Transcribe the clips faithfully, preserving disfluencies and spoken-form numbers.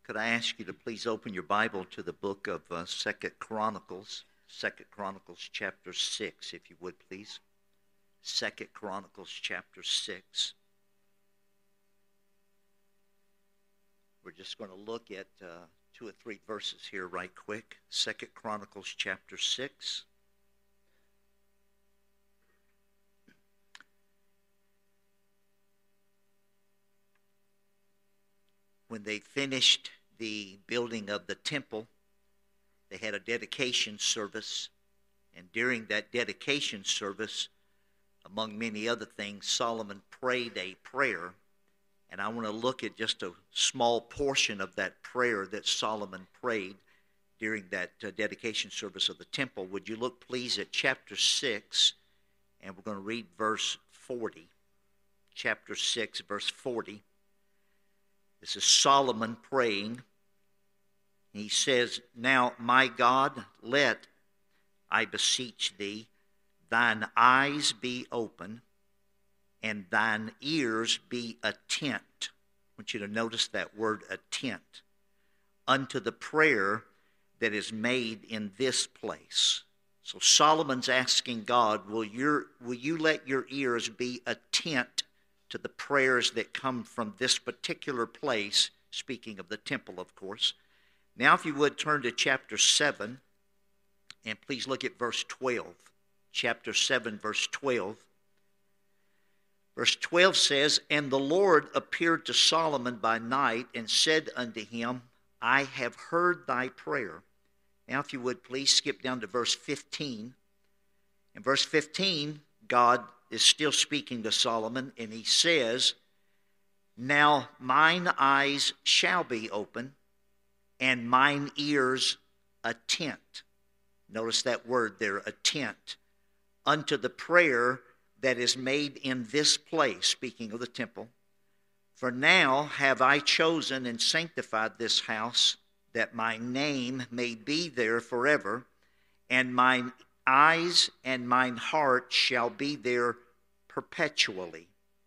Could I ask you to please open your Bible to the book of uh, Second Chronicles, Second Chronicles chapter six, if you would, please. Second Chronicles chapter six. We're just going to look at uh, two or three verses here right quick. Second Chronicles chapter six. When they finished the building of the temple, they had a dedication service. And during that dedication service, among many other things, Solomon prayed a prayer. And I want to look at just a small portion of that prayer that Solomon prayed during that uh, dedication service of the temple. Would you look, please, at chapter six, and we're going to read verse forty. Chapter six, verse forty. This is Solomon praying. He says, "Now, my God, let, I beseech thee, thine eyes be open, and thine ears be attent." I want you to notice that word, attent, unto the prayer that is made in this place. So Solomon's asking God, will, your, will you let your ears be attent to the prayers that come from this particular place, speaking of the temple, of course. Now, if you would, turn to chapter seven, and please look at verse twelve. Chapter seven, verse twelve. Verse twelve says, "And the Lord appeared to Solomon by night, and said unto him, I have heard thy prayer." Now, if you would, please skip down to verse fifteen. In verse fifteen, God is still speaking to Solomon, and he says, "Now mine eyes shall be open, and mine ears attent." Notice that word there, attent, "unto the prayer that is made in this place," speaking of the temple. "For now have I chosen and sanctified this house, that my name may be there forever, and mine eyes and mine heart shall be there perpetually."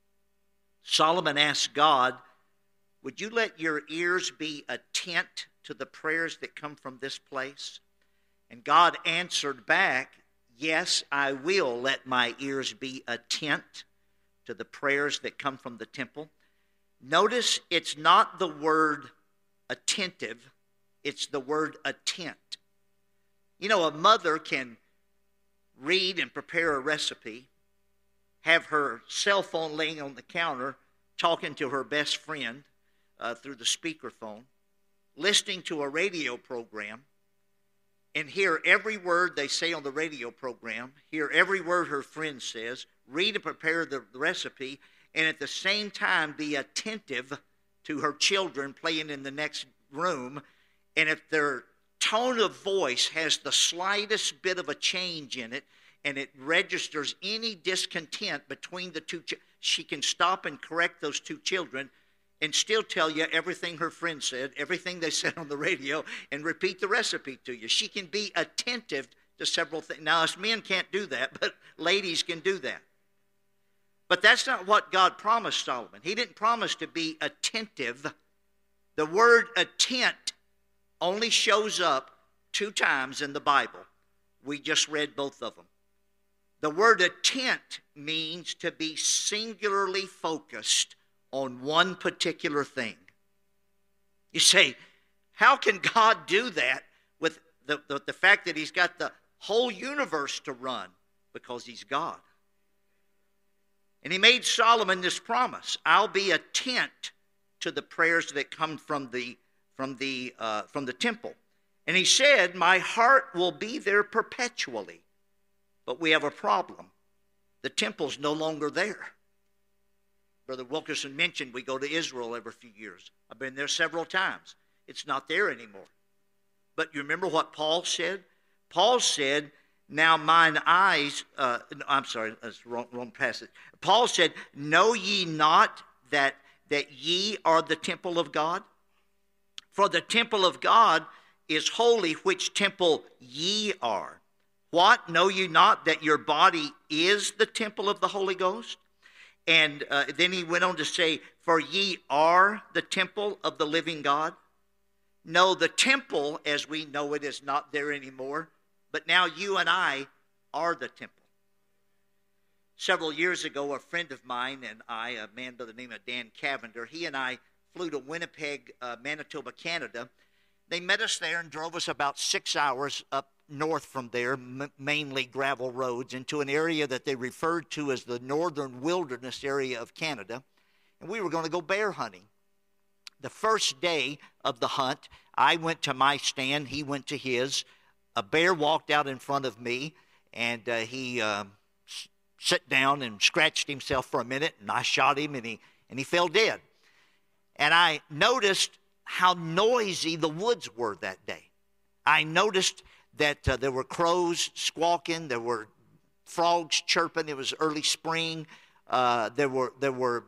Solomon asked God, would you let your ears be attent to the prayers that come from this place? And God answered back, yes, I will let my ears be attent to the prayers that come from the temple. Notice it's not the word attentive, it's the word attent. You know, a mother can read and prepare a recipe, have her cell phone laying on the counter, talking to her best friend uh, through the speakerphone, listening to a radio program, and hear every word they say on the radio program, hear every word her friend says, read and prepare the recipe, and at the same time be attentive to her children playing in the next room. And if their tone of voice has the slightest bit of a change in it, and it registers any discontent between the two, ch- she can stop and correct those two children and still tell you everything her friend said, everything they said on the radio, and repeat the recipe to you. She can be attentive to several things. Now, us men can't do that, but ladies can do that. But that's not what God promised Solomon. He didn't promise to be attentive. The word attent only shows up two times in the Bible. We just read both of them. The word attent means to be singularly focused on one particular thing. You say, how can God do that with the, the, the fact that he's got the whole universe to run? Because he's God. And he made Solomon this promise: I'll be attent to the prayers that come from the from the uh, from the temple. And he said, my heart will be there perpetually. But we have a problem. The temple's no longer there. Brother Wilkerson mentioned we go to Israel every few years. I've been there several times. It's not there anymore. But you remember what Paul said? Paul said, now mine eyes, uh, I'm sorry, that's the wrong, wrong passage. Paul said, know ye not that, that ye are the temple of God? For the temple of God is holy, which temple ye are. What? Know you not that your body is the temple of the Holy Ghost? And uh, then he went on to say, for ye are the temple of the living God. No, the temple as we know it is not there anymore, but now you and I are the temple. Several years ago, a friend of mine and I, a man by the name of Dan Cavender, he and I flew to Winnipeg, uh, Manitoba, Canada. They met us there and drove us about six hours up north from there, m- mainly gravel roads, into an area that they referred to as the northern wilderness area of Canada. And we were going to go bear hunting. The first day of the hunt, I went to my stand, he went to his. A bear walked out in front of me, and uh, he uh, s- sat down and scratched himself for a minute, and I shot him, and he, and he fell dead. And I noticed how noisy the woods were that day. I noticed that uh, there were crows squawking, there were frogs chirping. It was early spring. Uh, there were there were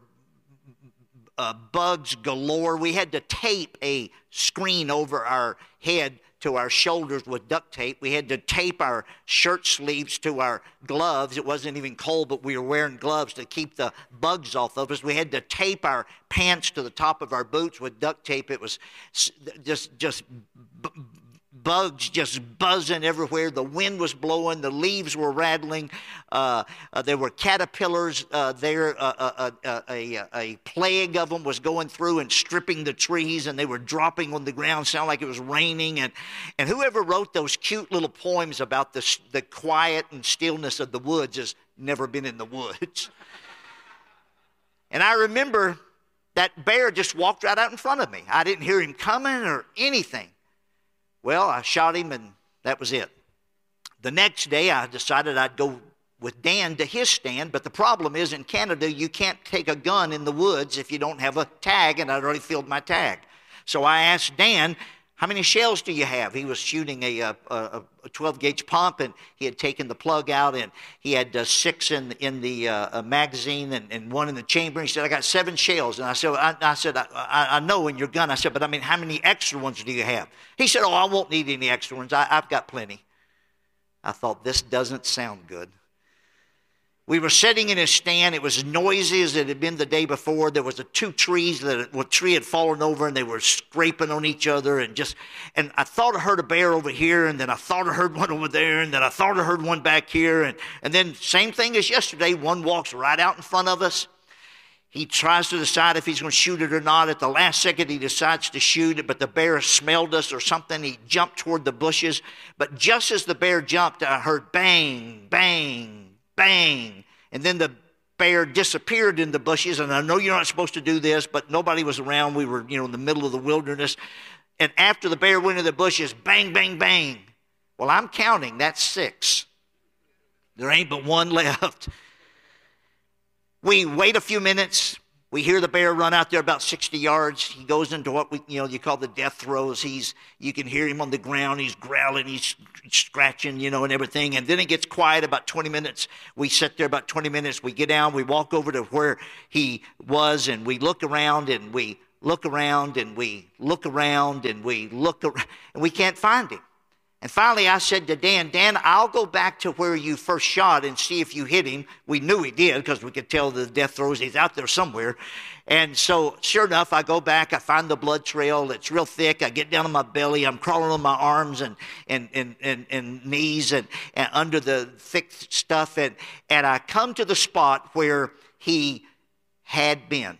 uh, bugs galore. We had to tape a screen over our head to our shoulders with duct tape. We had to tape our shirt sleeves to our gloves. It wasn't even cold, but we were wearing gloves to keep the bugs off of us. We had to tape our pants to the top of our boots with duct tape. It was just just b- bugs just buzzing everywhere. The wind was blowing. The leaves were rattling. Uh, uh, there were caterpillars uh, there. Uh, uh, uh, a, a, a plague of them was going through and stripping the trees, and they were dropping on the ground. Sounded like it was raining. And, and whoever wrote those cute little poems about the, the quiet and stillness of the woods has never been in the woods. And I remember that bear just walked right out in front of me. I didn't hear him coming or anything. Well, I shot him, and that was it. The next day, I decided I'd go with Dan to his stand, but the problem is in Canada, you can't take a gun in the woods if you don't have a tag, and I'd already filled my tag. So I asked Dan, how many shells do you have? He was shooting a, a, a twelve-gauge pump, and he had taken the plug out, and he had uh, six in, in the uh, magazine and, and one in the chamber. He said, I got seven shells. And I said, I, I, said I, I know in your gun. I said, but I mean, how many extra ones do you have? He said, oh, I won't need any extra ones. I, I've got plenty. I thought, this doesn't sound good. We were sitting in his stand. It was as noisy as it had been the day before. There was a two trees that a tree had fallen over, and they were scraping on each other. And just, and I thought I heard a bear over here, and then I thought I heard one over there, and then I thought I heard one back here. And, and then same thing as yesterday, one walks right out in front of us. He tries to decide if he's going to shoot it or not. At the last second, he decides to shoot it, but the bear smelled us or something. He jumped toward the bushes. But just as the bear jumped, I heard bang, bang, bang. And then the bear disappeared in the bushes. And I know you're not supposed to do this, but nobody was around. We were, you know, in the middle of the wilderness. And after the bear went in the bushes, bang, bang, bang. Well, I'm counting. That's six. There ain't but one left. We wait a few minutes. We hear the bear run out there about sixty yards. He goes into what we, you know, you call the death throes. He's, you can hear him on the ground. He's growling, he's scratching, you know, and everything. And then it gets quiet about twenty minutes. We sit there about twenty minutes. We get down. We walk over to where he was, and we look around, and we look around, and we look around, and we look around, and we can't find him. And finally, I said to Dan, Dan, I'll go back to where you first shot and see if you hit him. We knew he did because we could tell the death throes. He's out there somewhere. And so, sure enough, I go back. I find the blood trail. It's real thick. I get down on my belly. I'm crawling on my arms and and and, and, and knees and, and under the thick stuff. And, and I come to the spot where he had been.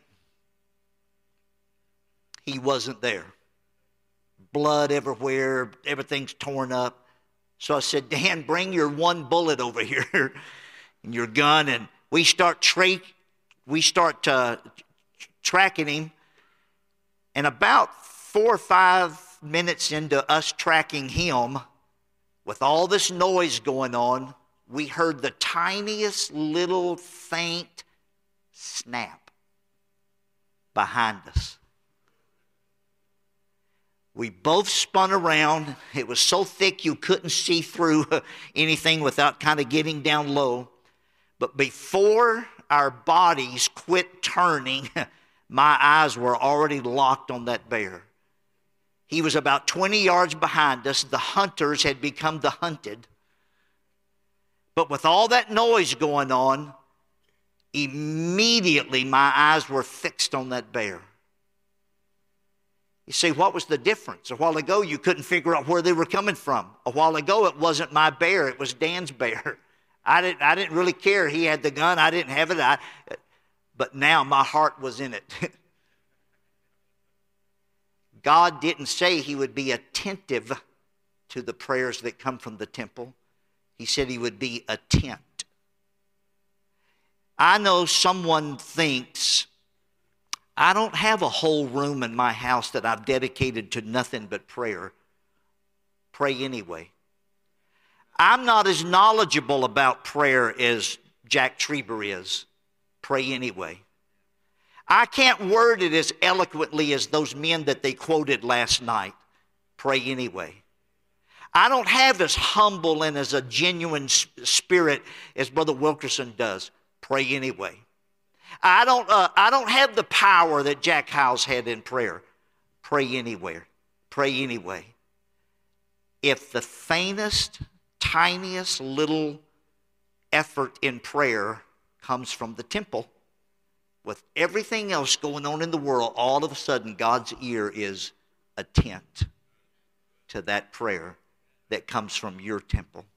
He wasn't there. Blood everywhere, everything's torn up. So I said, Dan, bring your one bullet over here and your gun, and we start tra- we start uh, tracking him. And about four or five minutes into us tracking him, with all this noise going on, we heard the tiniest little faint snap behind us. We both spun around. It was so thick you couldn't see through anything without kind of getting down low. But before our bodies quit turning, my eyes were already locked on that bear. He was about twenty yards behind us. The hunters had become the hunted. But with all that noise going on, immediately my eyes were fixed on that bear. You say, what was the difference? A while ago, you couldn't figure out where they were coming from. A while ago, it wasn't my bear. It was Dan's bear. I didn't, I didn't really care. He had the gun. I didn't have it. I, but now my heart was in it. God didn't say he would be attentive to the prayers that come from the temple. He said he would be attent. I know someone thinks, I don't have a whole room in my house that I've dedicated to nothing but prayer. Pray anyway. I'm not as knowledgeable about prayer as Jack Trieber is. Pray anyway. I can't word it as eloquently as those men that they quoted last night. Pray anyway. I don't have as humble and as a genuine spirit as Brother Wilkerson does. Pray anyway. I don't, uh, I don't have the power that Jack Howes had in prayer. Pray anywhere. Pray anyway. If the faintest, tiniest little effort in prayer comes from the temple, with everything else going on in the world, all of a sudden God's ear is attent to that prayer that comes from your temple.